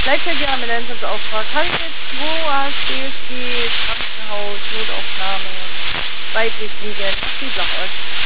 Leitverkehr, Ambulanzauftrag, Caritas, 2 ASBSG, Krankenhaus, Notaufnahme, weitlich liegen, die Sache.